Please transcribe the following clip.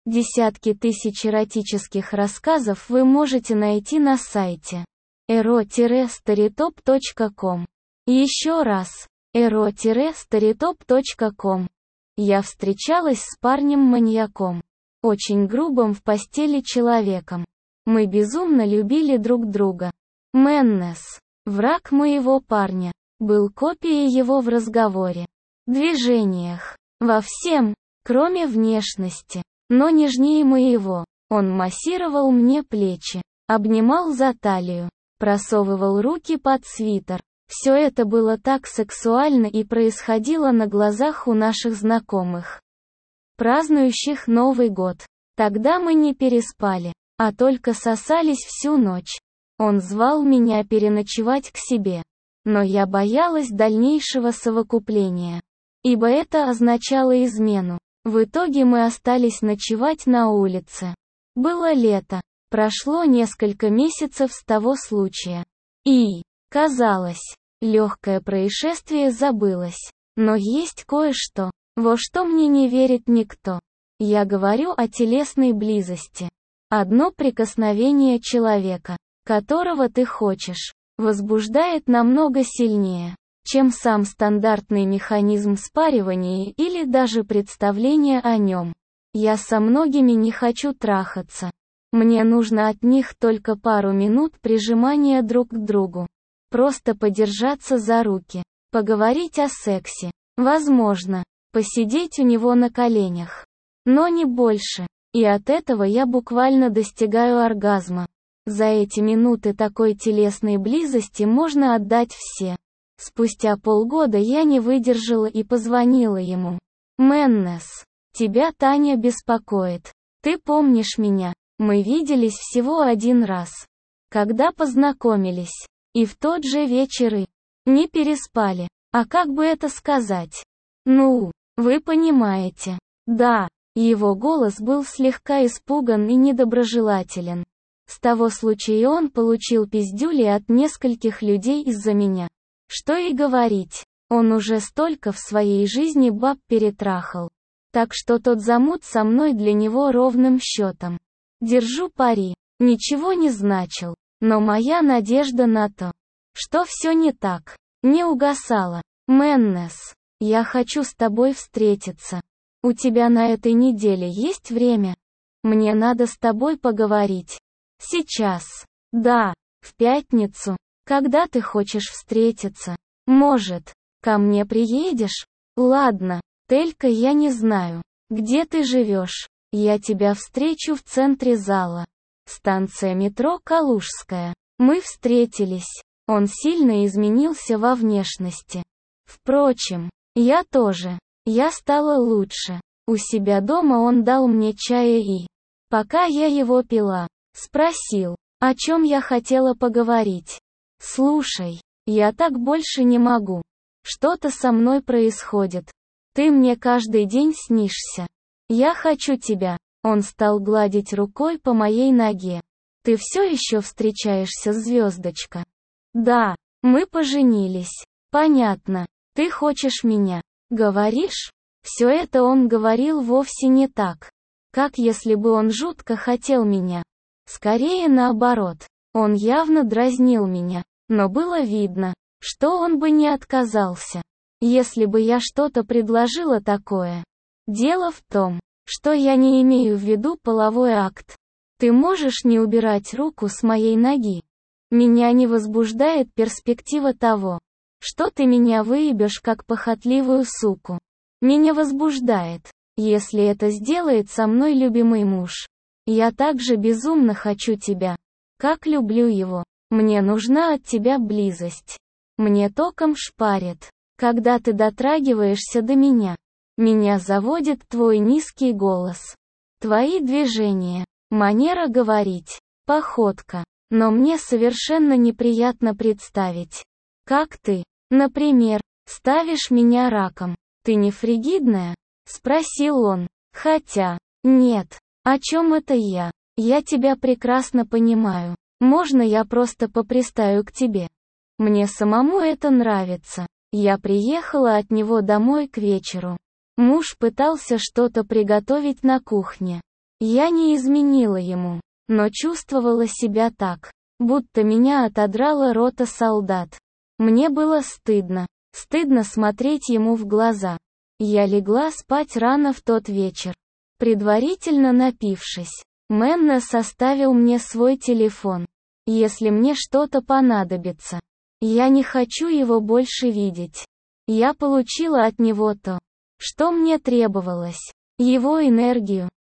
Десятки тысяч эротических рассказов вы можете найти на сайте ero-storytop.com. Еще раз, ero-storytop.com. Я встречалась с парнем-маньяком, очень грубым в постели человеком. Мы безумно любили друг друга. Мэннес, враг моего парня, был копией его в разговоре, движениях, во всем, кроме внешности, но нежнее моего. Он массировал мне плечи, обнимал за талию, просовывал руки под свитер. Все это было так сексуально и происходило на глазах у наших знакомых, празднующих Новый год. Тогда мы не переспали, а только сосались всю ночь. Он звал меня переночевать к себе, но я боялась дальнейшего совокупления, ибо это означало измену. В итоге мы остались ночевать на улице. Было лето, прошло несколько месяцев с того случая. И, казалось, легкое происшествие забылось. Но есть кое-что, во что мне не верит никто. Я говорю о телесной близости. Одно прикосновение человека, которого ты хочешь, возбуждает намного сильнее, чем сам стандартный механизм спаривания или даже представление о нем. Я со многими не хочу трахаться. Мне нужно от них только пару минут прижимания друг к другу. Просто подержаться за руки, поговорить о сексе, возможно, посидеть у него на коленях. Но не больше. И от этого я буквально достигаю оргазма. За эти минуты такой телесной близости можно отдать все. Спустя полгода я не выдержала и позвонила ему. «Мэннес, тебя Таня беспокоит. Ты помнишь меня? Мы виделись всего один раз. Когда познакомились. И в тот же вечер и не переспали. А как бы это сказать? Ну, вы понимаете. Да». Его голос был слегка испуган и недоброжелателен. С того случая он получил пиздюли от нескольких людей из-за меня. Что и говорить, он уже столько в своей жизни баб перетрахал. Так что тот замут со мной для него ровным счетом. Держу пари, ничего не значил, но моя надежда на то, что все не так, не угасала. Мэннес, я хочу с тобой встретиться. У тебя на этой неделе есть время? Мне надо с тобой поговорить. Сейчас. Да, в пятницу. Когда ты хочешь встретиться? Может, ко мне приедешь? Ладно, только я не знаю, где ты живешь. Я тебя встречу в центре зала. Станция метро Калужская. Мы встретились. Он сильно изменился во внешности. Впрочем, я тоже. Я стала лучше. У себя дома он дал мне чая и, пока я его пила, спросил, о чем я хотела поговорить. «Слушай, я так больше не могу. Что-то со мной происходит. Ты мне каждый день снишься. Я хочу тебя». Он стал гладить рукой по моей ноге. «Ты все еще встречаешься, звездочка?» «Да, мы поженились. Понятно. Ты хочешь меня. Говоришь?» Все это он говорил вовсе не так, как если бы он жутко хотел меня. Скорее наоборот. Он явно дразнил меня, но было видно, что он бы не отказался, если бы я что-то предложила такое. Дело в том, что я не имею в виду половой акт. Ты можешь не убирать руку с моей ноги. Меня не возбуждает перспектива того, что ты меня выебешь как похотливую суку. Меня возбуждает, если это сделает со мной любимый муж. Я также безумно хочу тебя, как люблю его. Мне нужна от тебя близость. Мне током шпарит, когда ты дотрагиваешься до меня. Меня заводит твой низкий голос. Твои движения, манера говорить, походка. Но мне совершенно неприятно представить, как ты, например, ставишь меня раком. «Ты не фригидная?» — спросил он. «Хотя, нет. О чем это я? Я тебя прекрасно понимаю. Можно я просто попристаю к тебе? Мне самому это нравится». Я приехала от него домой к вечеру. Муж пытался что-то приготовить на кухне. Я не изменила ему, но чувствовала себя так, будто меня отодрала рота солдат. Мне было стыдно. Стыдно смотреть ему в глаза. Я легла спать рано в тот вечер, предварительно напившись. Меннес оставил мне свой телефон. Если мне что-то понадобится, я не хочу его больше видеть. Я получила от него то, что мне требовалось. Его энергию,